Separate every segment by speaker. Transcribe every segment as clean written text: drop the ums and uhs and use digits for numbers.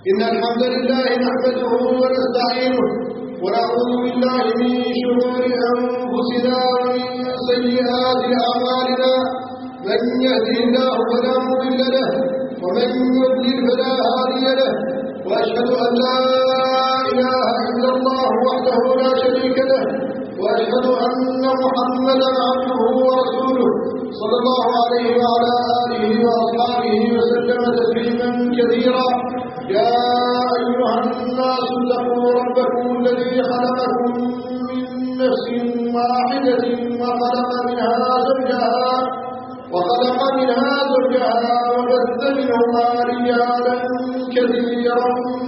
Speaker 1: إن الحمد لله نحمده ونستعينه ونعوذ بالله من شرور أنفسنا ومن سيئات أعمالنا من يهده الله فلا مضل له ومن يضلل فلا هادي له وأشهد أن لا إله إلا الله وحده لا شريك له وأشهد أن محمدا عبده ورسوله صلى الله عليه وعلى آله وأصحابه وسلم تسليما كثيرا. يا أيها الناس اتقوا ربكم الذي خلقكم من نفس واحدة وخلق منها زوجها وبث منهما رجالا كثيرا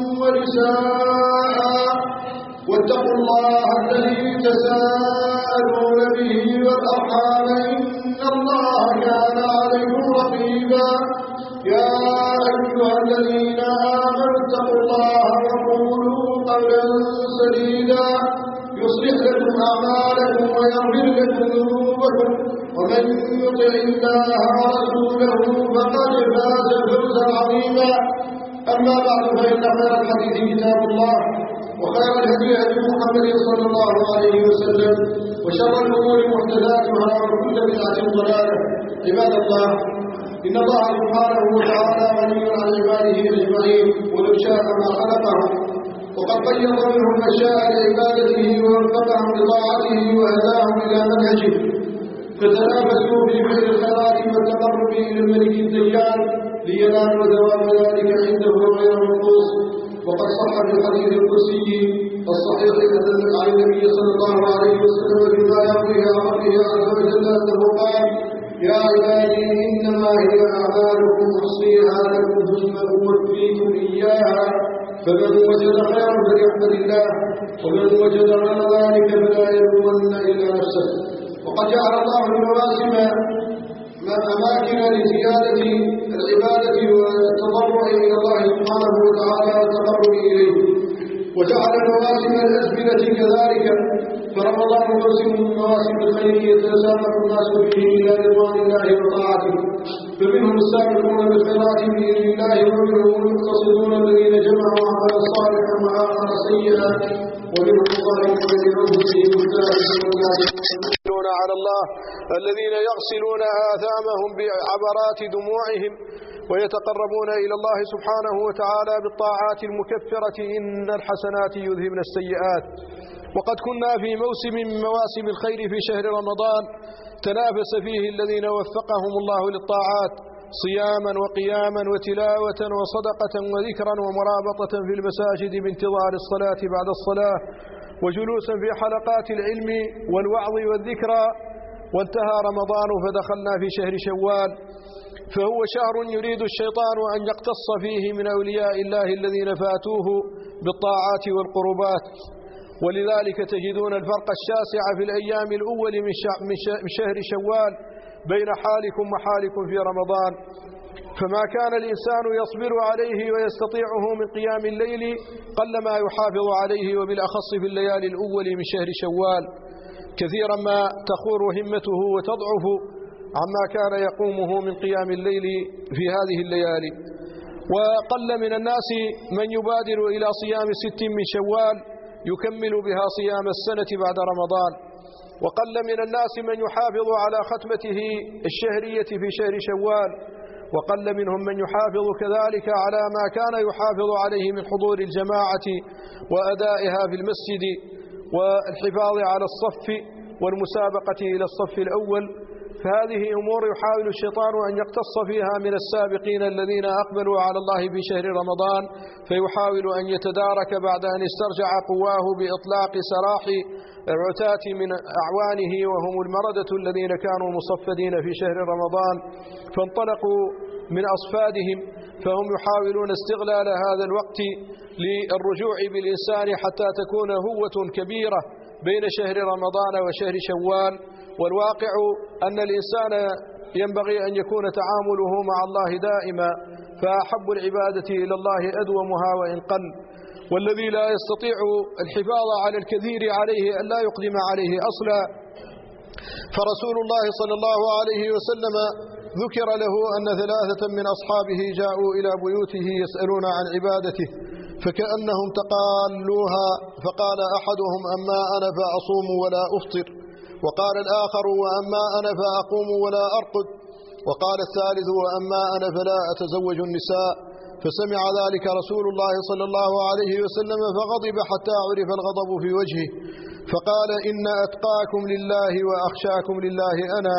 Speaker 1: ونساء واتقوا الله الذي تساءلون به والأرحام إن الله كان عليكم رقيبا. يا أيها الذين آمنوا اتقوا الله وقولوا قولا سديدا يصلح لكم أعمالكم ويغفر لكم ذنوبكم ومن يطع الله ورسوله فقد فاز فوزا عظيما. أما بعد فإن خير الحديث كتاب الله وخير الهدي هدي محمد صلى الله عليه وسلم وشر الأمور محدثاتها وكل بدعة ضلالة. عباد الله، إن الله سبحانه وتعالى غني عن عباده أجمعين ولو شاء ما خلقهم وقد قيض منهم ما شاء لعبادته ووفقهم لطاعته وهداهم إلى منهجه فتنافسوا في فعل الخيرات والتقرب إلى الملك الديان لينالوا ثواب ذلك عنده غير منقوص. وقد صح في الحديث القدسي الصحيح عن النبي صلى الله عليه وسلم فيما يرويه عن ربه عز وجل أنه قال: يا عبادي إنما هي أعمالكم أحصيها لكم ثم أوفيكم إياها فمن وجد خيرا فليحمد الله ومن وجد غير ذلك فلا يلومن إلا نفسه. وقد جعل الله المواسم أماكن لزيادة العبادة والتضرع إلى الله سبحانه وتعالى والتقرب إليه، وجعل مواسم الأزمنة كذلك، فرمضان موسم من مواسم الخير يتسابق الناس فيه إلى رضوان الله وطاعته، فمنهم السابقون بالخيرات بإذن الله ومنهم المقتصدون الذين جمعوا عملا صالحا وآخر سيئا ومنهم الظالمون لأنفسهم
Speaker 2: على الله الذين يغسلون آثامهم بعبرات دموعهم ويتقربون إلى الله سبحانه وتعالى بالطاعات المكفرة إن الحسنات يذهبن السيئات. وقد كنا في موسم من مواسم الخير في شهر رمضان تنافس فيه الذين وفقهم الله للطاعات صياما وقياما وتلاوة وصدقة وذكرا ومرابطة في المساجد بانتظار الصلاة بعد الصلاة وجلوسا في حلقات العلم والوعظ والذكرى. وانتهى رمضان فدخلنا في شهر شوال، فهو شهر يريد الشيطان أن يقتص فيه من أولياء الله الذين فاتوه بالطاعات والقربات، ولذلك تجدون الفرق الشاسع في الأيام الأول من شهر شوال بين حالكم وحالكم في رمضان. فما كان الإنسان يصبر عليه ويستطيعه من قيام الليل قلما يحافظ عليه، وبالأخص في الليالي الأول من شهر شوال كثيرا ما تخور همته وتضعف عما كان يقومه من قيام الليل في هذه الليالي. وقل من الناس من يبادر إلى صيام 6 من شوال يكمل بها صيام السنة بعد رمضان، وقل من الناس من يحافظ على ختمته الشهرية في شهر شوال، وقل منهم من يحافظ كذلك على ما كان يحافظ عليه من حضور الجماعة وأدائها في المسجد والحفاظ على الصف والمسابقة إلى الصف الأول. فهذه أمور يحاول الشيطان أن يقتص فيها من السابقين الذين أقبلوا على الله في شهر رمضان، فيحاول أن يتدارك بعد أن استرجع قواه بإطلاق سراح العتاة من أعوانه وهم المردة الذين كانوا مصفدين في شهر رمضان فانطلقوا من أصفادهم، فهم يحاولون استغلال هذا الوقت للرجوع بالإنسان حتى تكون هوة كبيرة بين شهر رمضان وشهر شوال. والواقع أن الإنسان ينبغي أن يكون تعامله مع الله دائما، فأحب العبادة إلى الله أدومها وإن قل، والذي لا يستطيع الحفاظ على الكثير عليه أن لا يقدم عليه أصلا. فرسول الله صلى الله عليه وسلم ذكر له أن 3 من أصحابه جاءوا إلى بيوته يسألون عن عبادته فكأنهم تقالوها، فقال أحدهم: أما أنا فأصوم ولا أفطر، وقال الآخر: وأما أنا فأقوم ولا أرقد، وقال الثالث: وأما أنا فلا أتزوج النساء. فسمع ذلك رسول الله صلى الله عليه وسلم فغضب حتى عرف الغضب في وجهه، فقال: إن أتقاكم لله وأخشاكم لله أنا.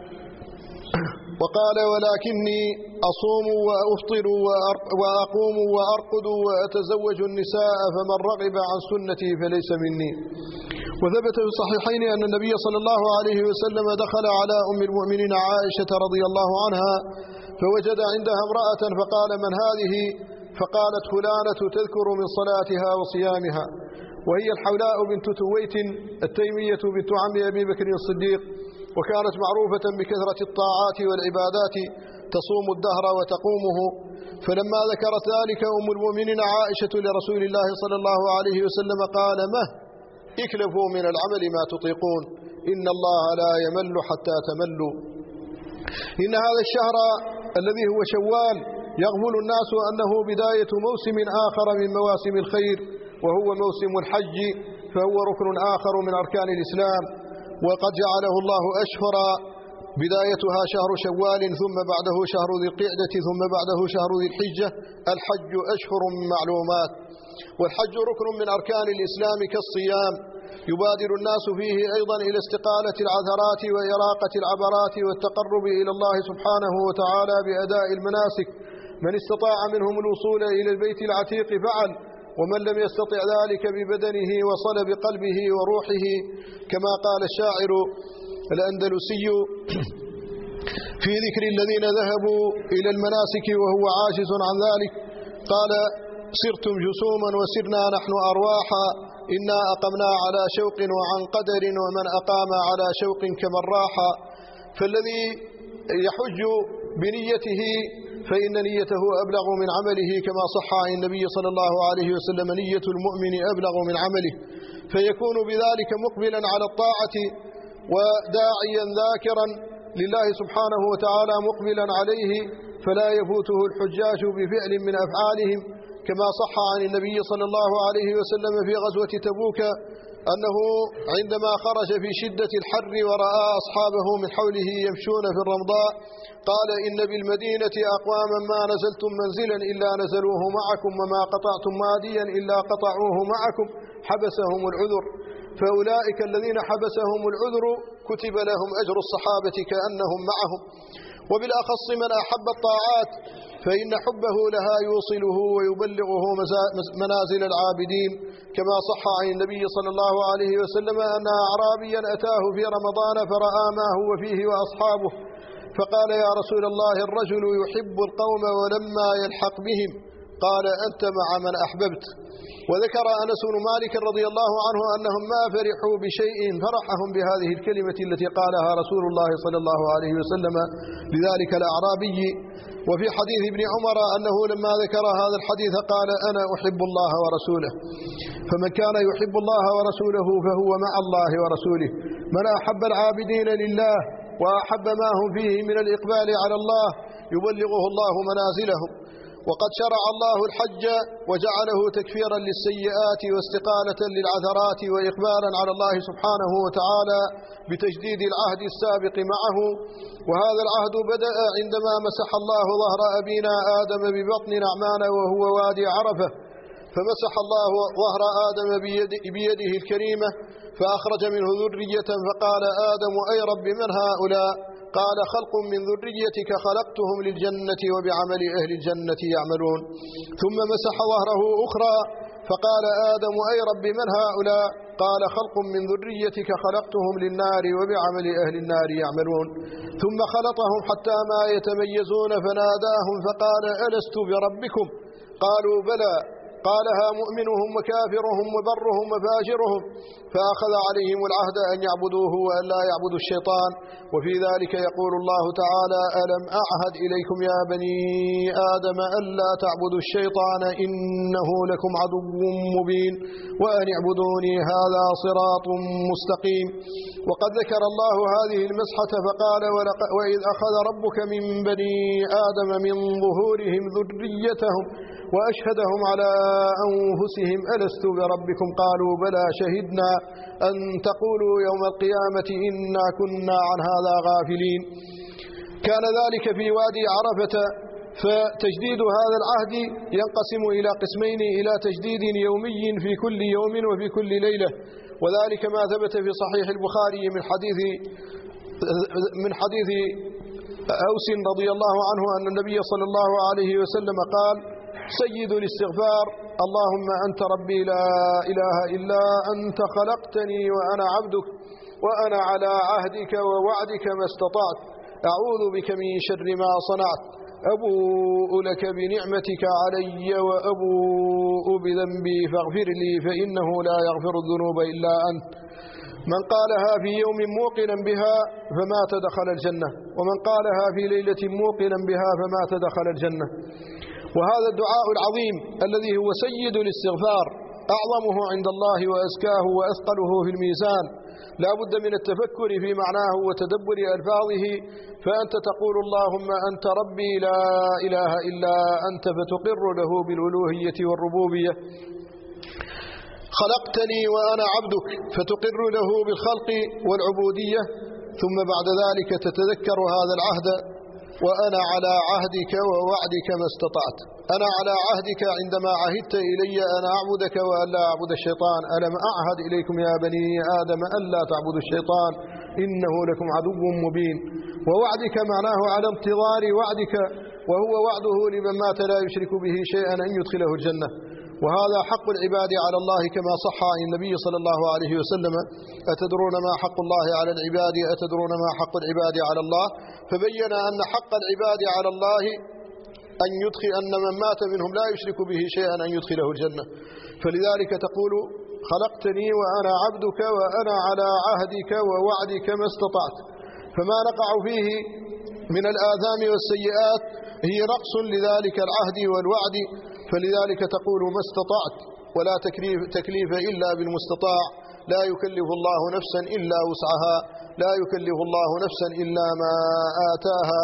Speaker 2: وقال: ولكني أصوم وأفطر وأقوم وأرقد وأتزوج النساء، فمن رغب عن سنتي فليس مني. وثبت في الصحيحين أن النبي صلى الله عليه وسلم دخل على أم المؤمنين عائشة رضي الله عنها فوجد عندها امرأة فقال: من هذه؟ فقالت: فلانة تذكر من صلاتها وصيامها. وهي الحولاء بنت تويت التيمية بنت عم أبي بكر الصديق، وكانت معروفة بكثرة الطاعات والعبادات، تصوم الدهر وتقومه. فلما ذكرت ذلك أم المؤمنين عائشة لرسول الله صلى الله عليه وسلم قال: مه اكلفوا من العمل ما تطيقون، إن الله لا يمل حتى تملوا. إن هذا الشهر الذي هو شوال يغفل الناس أنه بداية موسم آخر من مواسم الخير، وهو موسم الحج، فهو ركن آخر من أركان الإسلام، وقد جعله الله أشهرا، بدايتها شهر شوال، ثم بعده شهر ذي القعدة، ثم بعده شهر ذي الحجة. الحج أشهر معلومات، والحج ركن من أركان الإسلام كالصيام، يبادر الناس فيه أيضا إلى استقالة العثرات وإراقة العبرات والتقرب إلى الله سبحانه وتعالى بأداء المناسك. من استطاع منهم الوصول إلى البيت العتيق فعل، ومن لم يستطع ذلك ببدنه وصل بقلبه وروحه، كما قال الشاعر الأندلسي في ذكر الذين ذهبوا إلى المناسك وهو عاجز عن ذلك، قال: صرتم جسوما وسرنا نحن أرواحا، إنا أقمنا على شوق وعن قدر، ومن أقام على شوق كمن راحا. فالذي يحج بنيته فإن نيته أبلغ من عمله، كما صح عن النبي صلى الله عليه وسلم: نية المؤمن أبلغ من عمله، فيكون بذلك مقبلا على الطاعة وداعيا ذاكرا لله سبحانه وتعالى مقبلا عليه، فلا يفوته الحجاج بفعل من أفعالهم، كما صح عن النبي صلى الله عليه وسلم في غزوة تبوك أنه عندما خرج في شدة الحر ورأى أصحابه من حوله يمشون في الرمضاء قال: إن بالمدينة أقواما ما نزلتم منزلا إلا نزلوه معكم، وما قطعتم واديا إلا قطعوه معكم، حبسهم العذر. فأولئك الذين حبسهم العذر كتب لهم أجر الصحابة كأنهم معهم. وبالأخص من أحب الطاعات فإن حبه لها يوصله ويبلغه منازل العابدين، كما صح عن النبي صلى الله عليه وسلم أن أعرابيا أتاه في رمضان فرأى ما هو فيه وأصحابه، فقال: يا رسول الله، الرجل يحب القوم ولما يلحق بهم، قال: أنت مع من أحببت. وذكر أنس بن مالك رضي الله عنه أنهم ما فرحوا بشيء فرحهم بهذه الكلمة التي قالها رسول الله صلى الله عليه وسلم لذلك الأعرابي. وفي حديث ابن عمر أنه لما ذكر هذا الحديث قال: أنا أحب الله ورسوله. فمن كان يحب الله ورسوله فهو مع الله ورسوله. من أحب العابدين لله وأحب ما هم فيه من الإقبال على الله يبلغه الله منازلهم. وقد شرع الله الحج وجعله تكفيرا للسيئات واستقالة للعثرات وإقبالا على الله سبحانه وتعالى بتجديد العهد السابق معه. وهذا العهد بدأ عندما مسح الله ظهر أبينا آدم ببطن نعمان وهو وادي عرفة، فمسح الله ظهر آدم بيده الكريمة فأخرج منه ذرية، فقال آدم: أي رب من هؤلاء؟ قال: خلق من ذريتك خلقتهم للجنة وبعمل أهل الجنة يعملون. ثم مسح ظهره أخرى فقال آدم: أي رب من هؤلاء؟ قال: خلق من ذريتك خلقتهم للنار وبعمل أهل النار يعملون. ثم خلطهم حتى ما يتميزون فناداهم فقال: ألست بربكم؟ قالوا: بلى. قالها مؤمنهم وكافرهم وبرهم وفاجرهم، فأخذ عليهم العهد أن يعبدوه وأن لا يعبدوا الشيطان. وفي ذلك يقول الله تعالى: ألم أعهد إليكم يا بني آدم ألا تعبدوا الشيطان إنه لكم عدو مبين وأن اعبدوني هذا صراط مستقيم. وقد ذكر الله هذه المسحة فقال: وإذ أخذ ربك من بني آدم من ظهورهم ذريتهم وأشهدهم على أنفسهم ألست بربكم قالوا بلى شهدنا أن تقولوا يوم القيامة إنا كنا عن هذا غافلين. كان ذلك في وادي عرفة. فتجديد هذا العهد ينقسم إلى قسمين: إلى تجديد يومي في كل يوم وفي كل ليلة، وذلك ما ثبت في صحيح البخاري من حديث أوس رضي الله عنه أن النبي صلى الله عليه وسلم قال: سيد الاستغفار اللهم أنت ربي لا إله إلا أنت خلقتني وأنا عبدك وأنا على عهدك ووعدك ما استطعت أعوذ بك من شر ما صنعت أبوء لك بنعمتك علي وأبوء بذنبي فاغفر لي فإنه لا يغفر الذنوب إلا أنت. من قالها في يوم موقنا بها فمات دخل الجنة، ومن قالها في ليلة موقنا بها فمات دخل الجنة. وهذا الدعاء العظيم الذي هو سيد الاستغفار أعظمه عند الله وأزكاه وأثقله في الميزان، لا بد من التفكر في معناه وتدبر ألفاظه. فأنت تقول اللهم أنت ربي لا إله إلا أنت فتقر له بالألوهية والربوبية، خلقتني وأنا عبدك فتقر له بالخلق والعبودية، ثم بعد ذلك تتذكر هذا العهد: وأنا على عهدك ووعدك ما استطعت. أنا على عهدك عندما عهدت إلي أن أعبدك وأن لا أعبد الشيطان. ألم أعهد إليكم يا بني آدم ألا تعبدوا الشيطان إنه لكم عدو مبين. ووعدك معناه على انتظار وعدك، وهو وعده لمن مات لا يشرك به شيئا أن يدخله الجنة. وهذا حق العباد على الله كما صح عن النبي صلى الله عليه وسلم: أتدرون ما حق الله على العباد؟ أتدرون ما حق العباد على الله؟ فبين أن حق العباد على الله أن من مات منهم لا يشرك به شيئا أن يدخله الجنة. فلذلك تقول: خلقتني وأنا عبدك وأنا على عهدك ووعدك ما استطعت. فما نقع فيه من الآثام والسيئات هي نقص لذلك العهد والوعد، فلذلك تقول ما استطعت، ولا تكليف إلا بالمستطاع. لا يكلف الله نفسا إلا وسعها، لا يكلف الله نفسا إلا ما آتاها.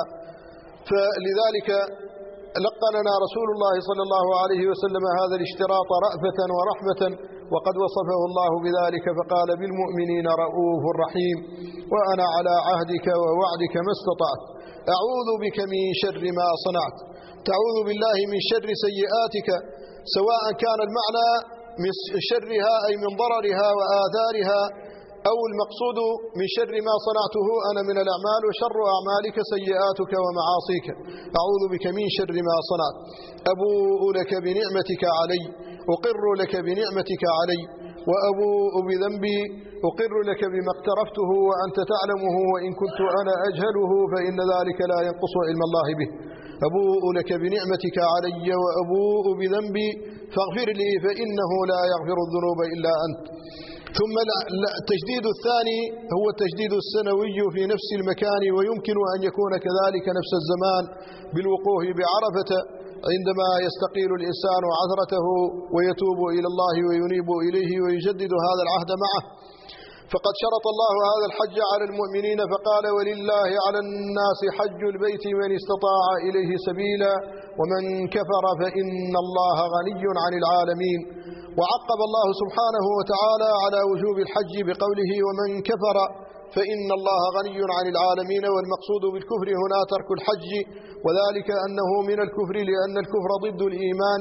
Speaker 2: فلذلك لقننا رسول الله صلى الله عليه وسلم هذا الاشتراط رأفة ورحمة، وقد وصفه الله بذلك فقال: بالمؤمنين رؤوف رحيم. وأنا على عهدك ووعدك ما استطعت أعوذ بك من شر ما صنعت. تعوذ بالله من شر سيئاتك، سواء كان المعنى من شرها أي من ضررها وآثارها، أو المقصود من شر ما صنعته أنا من الأعمال، وشر أعمالك سيئاتك ومعاصيك. أعوذ بك من شر ما صنعت أبوء لك بنعمتك علي، أقر لك بنعمتك علي، وأبوء بذنبي، أقر لك بما اقترفته وأنت تعلمه، وإن كنت أنا أجهله فإن ذلك لا ينقص علم الله به. أبوء لك بنعمتك علي وأبوء بذنبي فاغفر لي فإنه لا يغفر الذنوب إلا أنت. ثم التجديد الثاني هو التجديد السنوي في نفس المكان، ويمكن أن يكون كذلك نفس الزمان بالوقوف بعرفة عندما يستقيل الإنسان عثرته ويتوب إلى الله وينيب إليه ويجدد هذا العهد معه. فقد شرط الله هذا الحج على المؤمنين فقال: ولله على الناس حج البيت من استطاع إليه سبيلا ومن كفر فإن الله غني عن العالمين. وعقب الله سبحانه وتعالى على وجوب الحج بقوله: ومن كفر فإن الله غني عن العالمين. والمقصود بالكفر هنا ترك الحج، وذلك أنه من الكفر لأن الكفر ضد الإيمان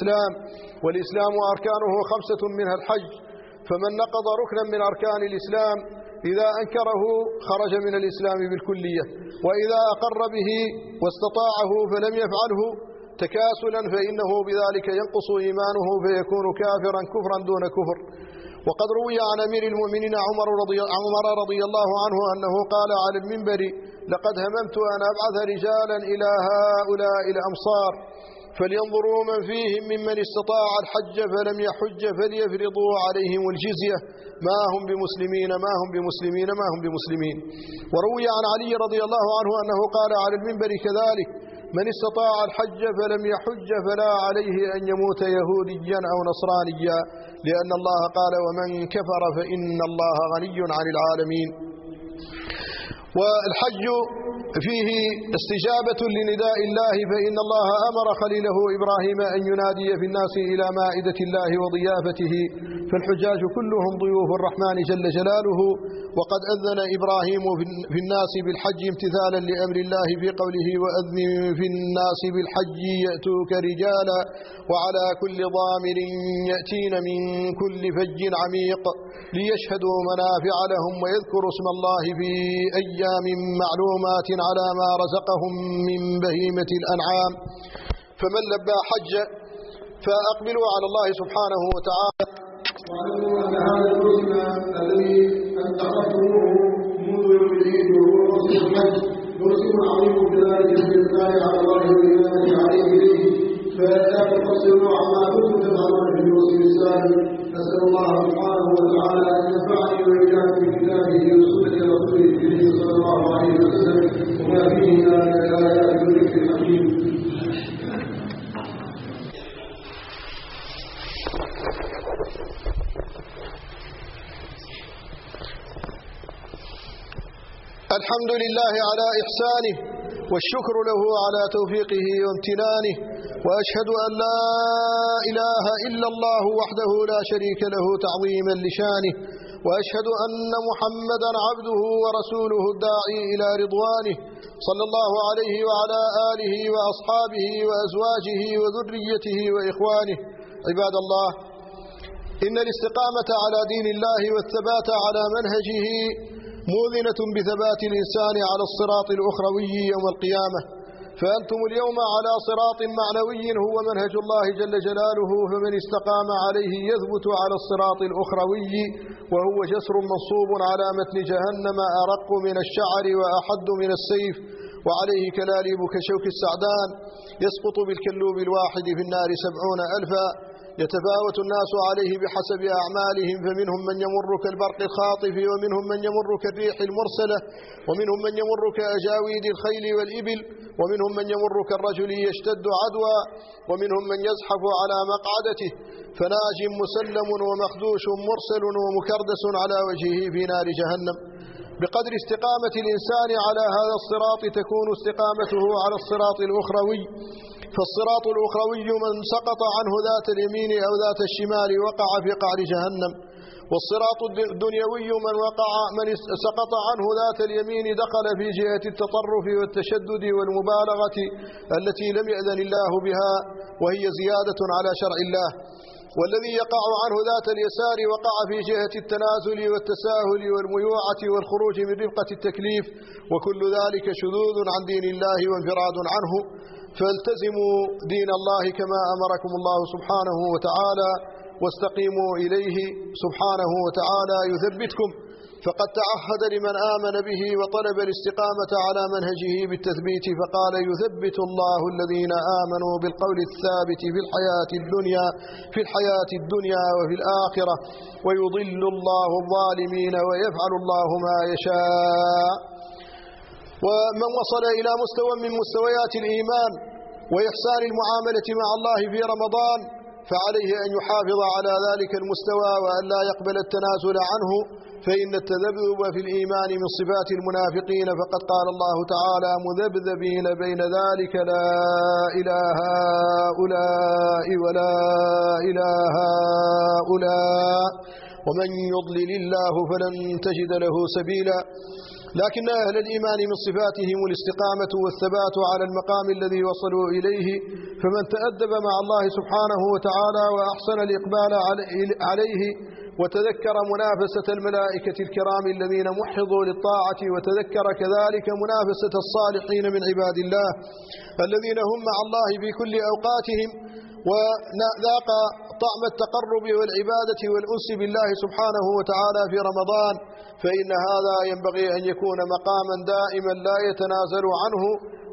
Speaker 2: والإسلام أركانه 5 منها الحج، فمن نقض ركنا من أركان الإسلام إذا أنكره خرج من الإسلام بالكلية، وإذا أقر به واستطاعه فلم يفعله تكاسلا فإنه بذلك ينقص إيمانه فيكون كافرا كفرا دون كفر. وقد روي عن أمير المؤمنين عمر رضي الله عنه أنه قال على المنبر: لقد هممت أن أبعث رجالا إلى هؤلاء الأمصار فلينظروا من فيهم ممن استطاع الحج فلم يحج فليفرضوا عليهم الجزية ما هم بمسلمين. وروي عن علي رضي الله عنه أنه قال على المنبر كذلك: من استطاع الحج فلم يحج فلا عليه أن يموت يهوديا أو نصرانيا، لأن الله قال: ومن كفر فإن الله غني عن العالمين. والحج فيه استجابة لنداء الله، فإن الله أمر خليله إبراهيم أن ينادي في الناس إلى مائدة الله وضيافته، فالحجاج كلهم ضيوف الرحمن جل جلاله. وقد أذن إبراهيم في الناس بالحج امتثالا لأمر الله في قوله: وأذن في الناس بالحج يأتوك رجالا وعلى كل ضامر يأتين من كل فج عميق ليشهدوا منافع لهم ويذكروا اسم الله في أيام معلومات على ما رزقهم من بهيمة الأنعام. فمن لبى حج فأقبلوا على الله سبحانه وتعالى.
Speaker 1: واعلموا أن هذا الركن الذي اتخذتموه منذ يوم العيد وهو موسم الحج موسم عظيم كذلك بالاقبال على الله والايمان عليه اليه، فلا تقصروا عما كنتم تفعلون في الموسم السابق. نسال الله سبحانه وتعالى ان ينفعني واياكم بكتابه وسنه رسوله صلى الله عليه وسلم وما فيه من الايات والذكر الحكيم.
Speaker 2: الحمد لله على إحسانه والشكر له على توفيقه وامتنانه، وأشهد أن لا إله إلا الله وحده لا شريك له تعظيما لشانه، وأشهد أن محمدا عبده ورسوله الداعي إلى رضوانه، صلى الله عليه وعلى آله وأصحابه وأزواجه وذريته وإخوانه. عباد الله، إن الاستقامة على دين الله والثبات على منهجه موذنة بثبات الإنسان على الصراط الأخروي يوم القيامة، فأنتم اليوم على صراط معنوي هو منهج الله جل جلاله، فمن استقام عليه يثبت على الصراط الأخروي، وهو جسر منصوب على متن جهنم أرق من الشعر وأحد من السيف، وعليه كلاليب كشوك السعدان، يسقط بالكلوب الواحد في النار 70,000. يتفاوت الناس عليه بحسب أعمالهم، فمنهم من يمر كالبرق الخاطف، ومنهم من يمر كالريح المرسلة، ومنهم من يمر كأجاويد الخيل والإبل، ومنهم من يمر كالرجل يشتد عدوى، ومنهم من يزحف على مقعدته، فناج مسلم ومخدوش مرسل ومكردس على وجهه في نار جهنم. بقدر استقامة الإنسان على هذا الصراط تكون استقامته على الصراط الأخروي، فالصراط الأخروي من سقط عنه ذات اليمين أو ذات الشمال وقع في قعر جهنم، والصراط الدنيوي من سقط عنه ذات اليمين دخل في جهة التطرف والتشدد والمبالغة التي لم يأذن الله بها، وهي زيادة على شرع الله. والذي يقع عنه ذات اليسار وقع في جهة التنازل والتساهل والميوعة والخروج من رفقة التكليف، وكل ذلك شذوذ عن دين الله وانفراد عنه. فالتزموا دين الله كما أمركم الله سبحانه وتعالى، واستقيموا إليه سبحانه وتعالى يثبتكم، فقد تعهد لمن آمن به وطلب الاستقامة على منهجه بالتثبيت، فقال: يثبت الله الذين آمنوا بالقول الثابت في الحياة الدنيا وفي الآخرة، ويضل الله الظالمين ويفعل الله ما يشاء. ومن وصل إلى مستوى من مستويات الإيمان وإحسان المعاملة مع الله في رمضان فعليه أن يحافظ على ذلك المستوى وأن لا يقبل التنازل عنه، فإن التذبذب في الإيمان من صفات المنافقين، فقد قال الله تعالى: مذبذبين بين ذلك لا إله هؤلاء ولا إله هؤلاء ومن يضلل الله فلن تجد له سبيلا. لكن أهل الإيمان من صفاتهم الاستقامة والثبات على المقام الذي وصلوا إليه، فمن تأدب مع الله سبحانه وتعالى وأحسن الإقبال عليه وتذكر منافسة الملائكة الكرام الذين محضوا للطاعة، وتذكر كذلك منافسة الصالحين من عباد الله الذين هم مع الله في كل أوقاتهم، وذاق طعم التقرب والعبادة والأنس بالله سبحانه وتعالى في رمضان، فإن هذا ينبغي أن يكون مقاما دائما لا يتنازل عنه،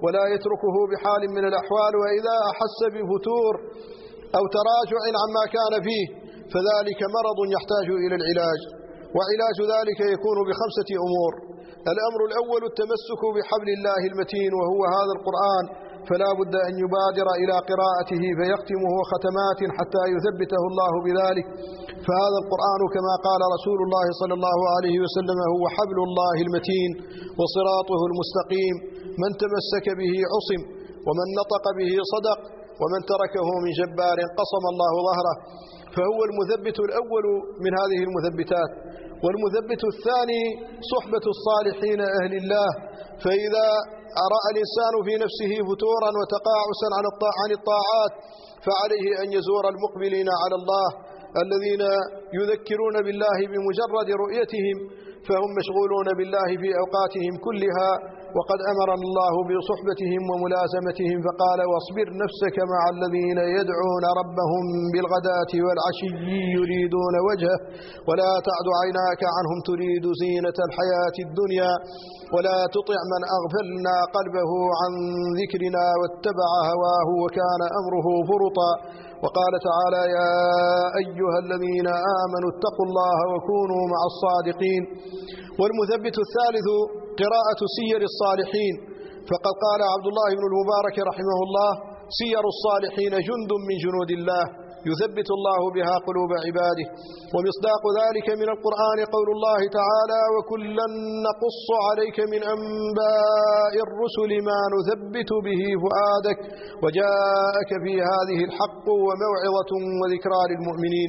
Speaker 2: ولا يتركه بحال من الأحوال، وإذا أحس بفتور أو تراجع عما كان فيه فذلك مرض يحتاج إلى العلاج، وعلاج ذلك يكون ب5 أمور. الأمر الأول التمسك بحبل الله المتين وهو هذا القرآن، فلا بد أن يبادر إلى قراءته فيختمه ختمات حتى يثبته الله بذلك، فهذا القرآن كما قال رسول الله صلى الله عليه وسلم هو حبل الله المتين وصراطه المستقيم، من تمسك به عصم، ومن نطق به صدق، ومن تركه من جبار قصم الله ظهره، فهو المثبت الأول من هذه المثبتات. والمثبت الثاني صحبة الصالحين أهل الله، فإذا رأى الإنسان في نفسه فتورا وتقاعسا عن الطاعات فعليه أن يزور المقبلين على الله الذين يذكرون بالله بمجرد رؤيتهم، فهم مشغولون بالله في أوقاتهم كلها، وقد أمرنا الله بصحبتهم وملازمتهم فقال: واصبر نفسك مع الذين يدعون ربهم بالغداة والعشي يريدون وجهه ولا تعد عيناك عنهم تريد زينة الحياة الدنيا ولا تطع من أغفلنا قلبه عن ذكرنا واتبع هواه وكان أمره فرطا. وقال تعالى: يا أيها الذين آمنوا اتقوا الله وكونوا مع الصادقين. والمثبت الثالث قراءة سير الصالحين، فقد قال عبد الله بن المبارك رحمه الله: سير الصالحين جند من جنود الله يثبت الله بها قلوب عباده. ومصداق ذلك من القرآن قول الله تعالى: وكلا نقص عليك من أنباء الرسل ما نثبت به فؤادك وجاءك في هذه الحق وموعظة وذكرى للمؤمنين.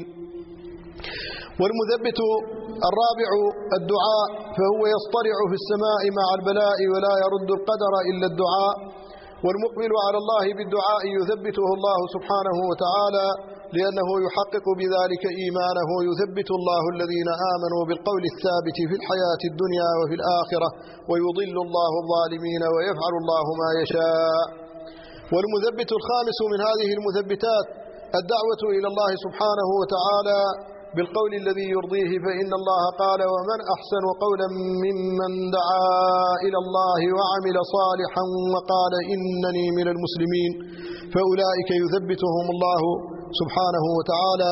Speaker 2: والمثبت الرابع الدعاء، فهو يصطرع في السماء مع البلاء ولا يرد القدر إلا الدعاء. والمقبل على الله بالدعاء يثبته الله سبحانه وتعالى، لأنه يحقق بذلك إيمانه. يثبت الله الذين آمنوا بالقول الثابت في الحياة الدنيا وفي الآخرة ويضل الله الظالمين ويفعل الله ما يشاء. والمثبت الخامس من هذه المثبتات الدعوة إلى الله سبحانه وتعالى بالقول الذي يرضيه، فإن الله قال: ومن أحسن قولا ممن دعا إلى الله وعمل صالحا وقال إنني من المسلمين، فأولئك يثبتهم الله سبحانه وتعالى.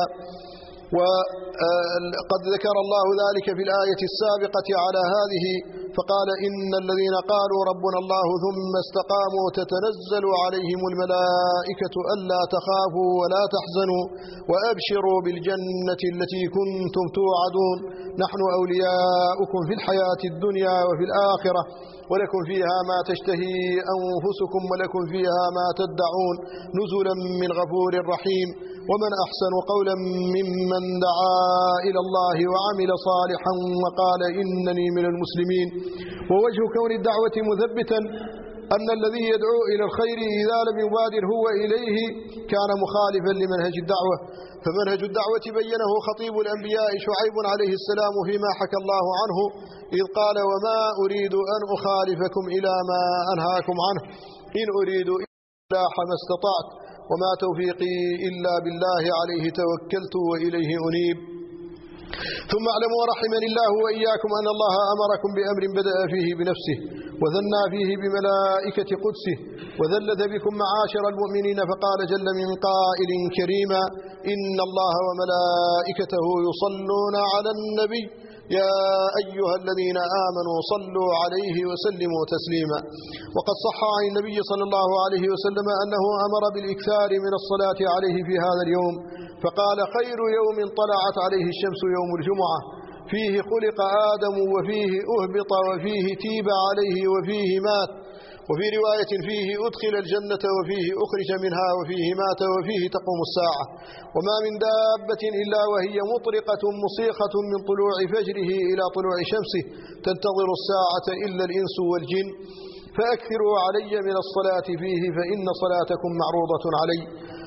Speaker 2: وقد ذكر الله ذلك في الآية السابقة على هذه فقال: إن الذين قالوا ربنا الله ثم استقاموا تتنزل عليهم الملائكة ألا تخافوا ولا تحزنوا وأبشروا بالجنة التي كنتم توعدون نحن أولياؤكم في الحياة الدنيا وفي الآخرة ولكم فيها ما تشتهي أنفسكم ولكم فيها ما تدعون نزلا من غفور رحيم. ومن أحسن قولا ممن دعا إلى الله وعمل صالحا وقال إنني من المسلمين. ووجه كون الدعوة مثبتا أن الذي يدعو إلى الخير إذا لم يبادر هو إليه كان مخالفا لمنهج الدعوة، فمنهج الدعوة بينه خطيب الأنبياء شعيب عليه السلام فيما حكى الله عنه إذ قال: وما أريد أن أخالفكم إلى ما أنهاكم عنه إن أريد إلا ما استطعت وما توفيقي إلا بالله عليه توكلت وإليه أنيب. ثم اعلموا رحمني الله وإياكم أن الله أمركم بأمر بدأ فيه بنفسه وثنى فيه بملائكة قدسه وذلذ بكم معاشر المؤمنين فقال جل من قائل كريما: إن الله وملائكته يصلون على النبي يا أيها الذين آمنوا صلوا عليه وسلموا تسليما. وقد صح عن النبي صلى الله عليه وسلم أنه أمر بالإكثار من الصلاة عليه في هذا اليوم، فقال: خير يوم طلعت عليه الشمس يوم الجمعة، فيه خلق آدم وفيه أهبط وفيه تيب عليه وفيه مات، وفي رواية فيه أدخل الجنة وفيه أخرج منها وفيه مات وفيه تقوم الساعة. وما من دابة إلا وهي مطرقة مصيخة من طلوع فجره إلى طلوع شمسه تنتظر الساعة إلا الإنس والجن، فأكثروا علي من الصلاة فيه فإن صلاتكم معروضة علي.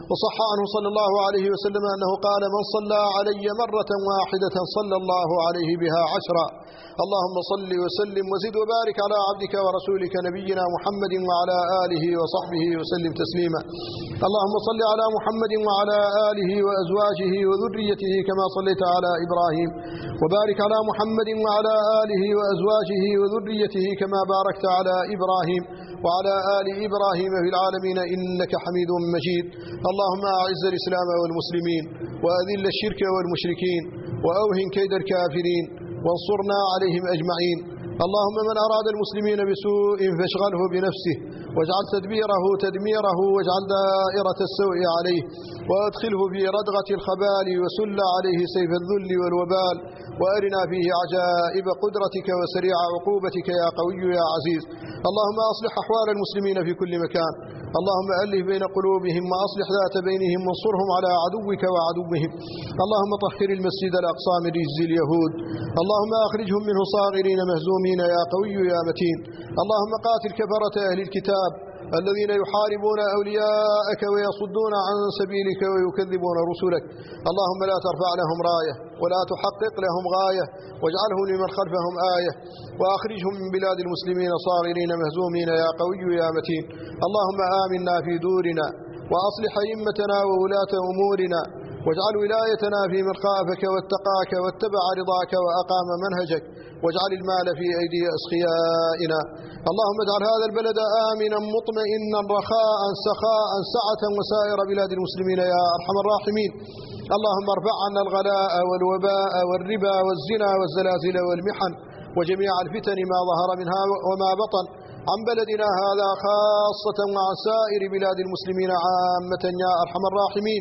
Speaker 2: وصح عنه صلى الله عليه وسلم أنه قال: من صلى علي مرة واحدة صلى الله عليه بها 10. اللهم صل وسلم وزد وبارك على عبدك ورسولك نبينا محمد وعلى آله وصحبه وسلم تسليما. اللهم صل على محمد وعلى آله وأزواجه وذريته كما صليت على إبراهيم، وبارك على محمد وعلى آله وأزواجه وذريته كما باركت على إبراهيم وعلى آل إبراهيم في العالمين إنك حميد مجيد. اللهم أعز الإسلام والمسلمين، وأذل الشرك والمشركين، وأوهن كيد الكافرين، وانصرنا عليهم أجمعين. اللهم من أراد المسلمين بسوء فاشغله بنفسه، واجعل تدبيره تدميره، واجعل دائرة السوء عليه، وادخله في ردغة الخبال، وسل عليه سيف الذل والوبال، وأرنا فيه عجائب قدرتك وسريع عقوبتك يا قوي يا عزيز. اللهم أصلح أحوال المسلمين في كل مكان. اللهم ألف بين قلوبهم وأصلح ذات بينهم، وانصرهم على عدوك وعدوهم. اللهم طهر المسجد الأقصى من رجز اليهود. اللهم أخرجهم منه صاغرين مهزومين يا قوي يا متين. اللهم قاتل كفرة أهل الكتاب الذين يحاربون أولياءك ويصدون عن سبيلك ويكذبون رسلك. اللهم لا ترفع لهم راية ولا تحقق لهم غاية، واجعلهم لمن خلفهم آية، وأخرجهم من بلاد المسلمين صاغرين مهزومين يا قوي يا متين. اللهم آمنا في دورنا، وأصلح أئمتنا وولاة أمورنا، واجعل ولايتنا في من خافك واتقاك واتبع رضاك وأقام منهجك، واجعل المال في أيدي أسخيائنا. اللهم اجعل هذا البلد آمنا مطمئنا رخاء سخاء سعة وسائر بلاد المسلمين يا أرحم الراحمين. اللهم ارفع عنا الغلاء والوباء والربا والزنا والزلازل والمحن وجميع الفتن ما ظهر منها وما بطن عن بلدنا هذا خاصة وعن سائر بلاد المسلمين عامة يا أرحم الراحمين.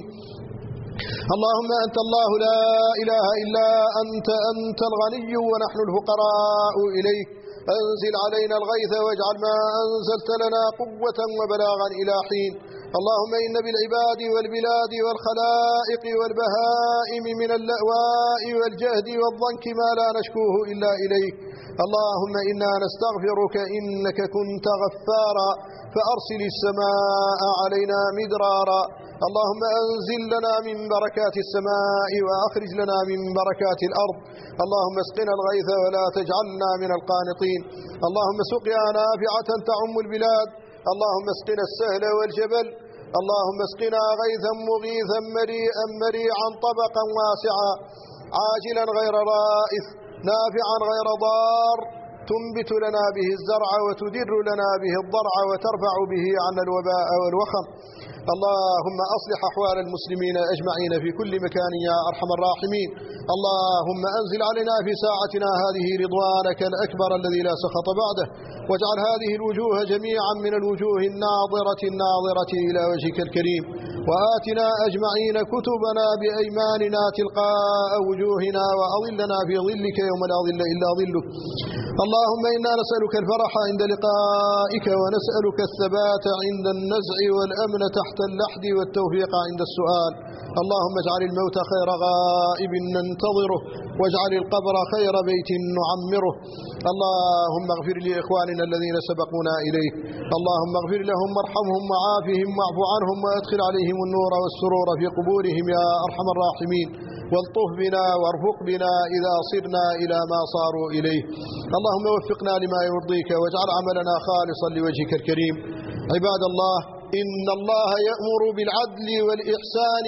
Speaker 2: اللهم أنت الله لا إله إلا أنت الغني ونحن الفقراء إليك. أنزل علينا الغيث واجعل ما أنزلت لنا قوة وبلاغا إلى حين. اللهم إن بالعباد والبلاد والخلائق والبهائم من اللأواء والجهد والضنك ما لا نشكوه إلا إليك. اللهم إنا نستغفرك إنك كنت غفارا فأرسل السماء علينا مدرارا. اللهم أنزل لنا من بركات السماء وأخرج لنا من بركات الأرض. اللهم اسقنا الغيث ولا تجعلنا من القانطين. اللهم سقيا نافعة تعم البلاد. اللهم اسقنا السهل والجبل. اللهم اسقنا غيثا مغيثا مريئا مريعا طبقا واسعا عاجلا غير رائث نافعا غير ضار تنبت لنا به الزرع وتدر لنا به الضرع وترفع به عنا الوباء والوخم. اللهم أصلح أحوال المسلمين أجمعين في كل مكان يا أرحم الراحمين. اللهم أنزل علينا في ساعتنا هذه رضوانك الأكبر الذي لا سخط بعده، واجعل هذه الوجوه جميعا من الوجوه الناظرة إلى وجهك الكريم. وآتنا أجمعين كتبنا بأيماننا تلقاء وجوهنا، وأظلنا في ظلك يوم لا ظل إلا ظلك. اللهم إنا نسألك الفرح عند لقائك، ونسألك الثبات عند النزع، والأمن تحت اللحد، والتوفيق عند السؤال. اللهم اجعل الموت خير غائب ننتظره، واجعل القبر خير بيت نعمره. اللهم اغفر لإخواننا الذين سبقونا إليك. اللهم اغفر لهم وارحمهم وعافهم واعف عنهم، وادخل عليهم النور والسرور في قبورهم يا أرحم الراحمين. والطف بنا وارفق بنا إذا صرنا إلى ما صاروا إليه. اللهم وفقنا لما يرضيك، واجعل عملنا خالصا لوجهك الكريم. عباد الله، إن الله يأمر بالعدل والإحسان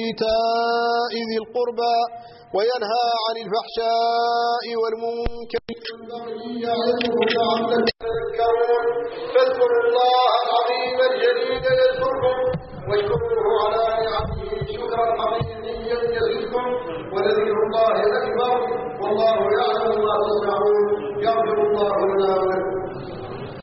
Speaker 2: وإيتاء ذي القربى، وينهى عن الفحشاء والمنكر والبغي يعظكم لعلكم تذكرون. فاذكروا الله العظيم الجليل يذكركم